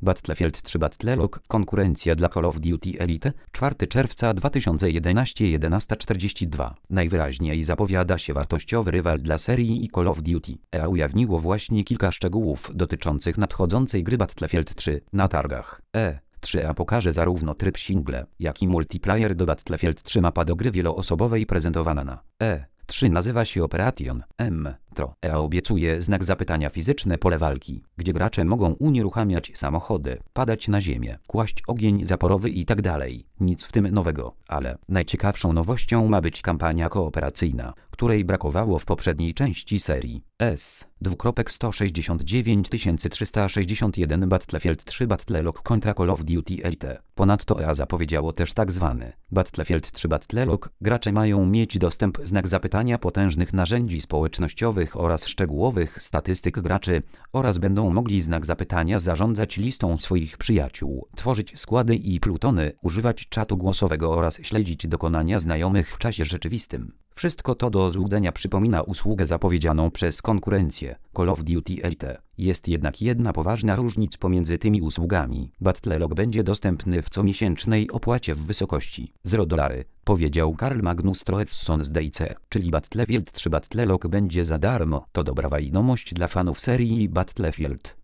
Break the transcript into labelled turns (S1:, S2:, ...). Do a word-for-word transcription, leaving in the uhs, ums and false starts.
S1: Battlefield trzy Battlelog – konkurencja dla Call of Duty Elite, czwartego czerwca dwa tysiące jedenastego, jedenasta czterdzieści dwa. Najwyraźniej zapowiada się wartościowy rywal dla serii i Call of Duty. E A ujawniło właśnie kilka szczegółów dotyczących nadchodzącej gry Battlefield trzy na targach. E trzy A pokaże zarówno tryb single, jak i multiplayer do Battlefield trzy. Mapa do gry wieloosobowej prezentowana na E trzy nazywa się Operation M. E A obiecuje znak zapytania fizyczne pole walki, gdzie gracze mogą unieruchamiać samochody, padać na ziemię, kłaść ogień zaporowy itd. Nic w tym nowego, ale najciekawszą nowością ma być kampania kooperacyjna, której brakowało w poprzedniej części serii. S sto sześćdziesiąt dziewięć tysięcy trzysta sześćdziesiąt jeden Battlefield trzy Battlelog kontra Call of Duty Elite. Ponadto E A zapowiedziało też tak zwany Battlefield trzy Battlelog. Gracze mają mieć dostęp znak zapytania potężnych narzędzi społecznościowych oraz szczegółowych statystyk graczy oraz będą mogli znak zapytania zarządzać listą swoich przyjaciół, tworzyć składy i plutony, używać czatu głosowego oraz śledzić dokonania znajomych w czasie rzeczywistym. Wszystko to do złudzenia przypomina usługę zapowiedzianą przez konkurencję Call of Duty Elite. Jest jednak jedna poważna różnica pomiędzy tymi usługami. Battlelog będzie dostępny w comiesięcznej opłacie w wysokości zero dolarów, powiedział Karl Magnus Troedsson z D I C, czyli Battlefield trzy Battlelog będzie za darmo. To dobra wiadomość dla fanów serii Battlefield.